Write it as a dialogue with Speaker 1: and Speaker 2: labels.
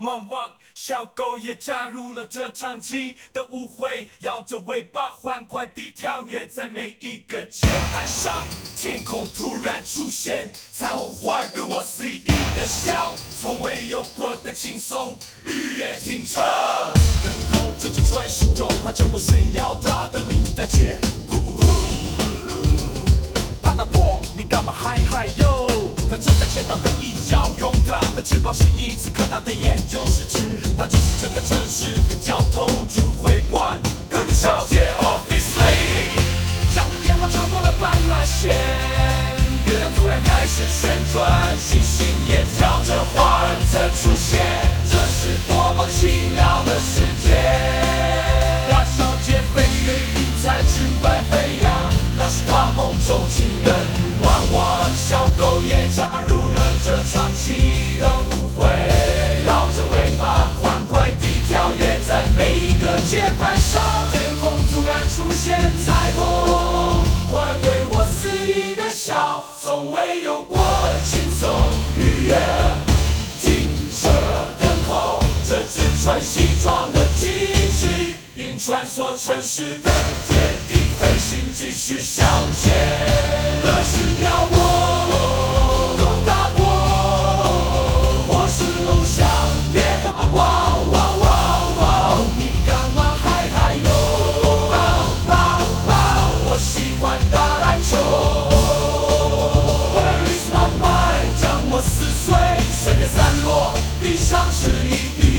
Speaker 1: 汪汪，小狗也加入了这场激的舞会，摇着尾巴欢快地跳跃在每一个键盘上。天空突然出现彩虹花，跟我肆意的笑，从未有过的轻松愉悦听着。然后这就传说中，它就不是要大的领带节。怕打破，你干嘛嗨嗨哟？他正在前方的一角，用他的翅膀示意，此刻他的眼就是指，他就是整个城市的交通指挥官，各个小姐 office lady， 小电话超过了斑马线，月亮突然开始旋转，星星也跳着花儿在出现，这是多么奇妙的世界！大小姐飞跃于彩之外飞扬，那是她梦中情人。汪汪，小狗也加入了这场激的舞会，摇着尾巴欢快地跳跃在每一个键盘上。天空突然出现彩虹，还对我肆意的笑，从未有过的轻松愉悦。停车等候，这只穿西装的机器，因穿梭城市的阶梯飞行，继续向前。乐是鸟我，东大我，我是偶像，别干嘛哇哇哇哇，你干嘛嗨嗨哟？我喜欢打篮球。Where is my mind？ 让我撕碎，随便散落，地上是一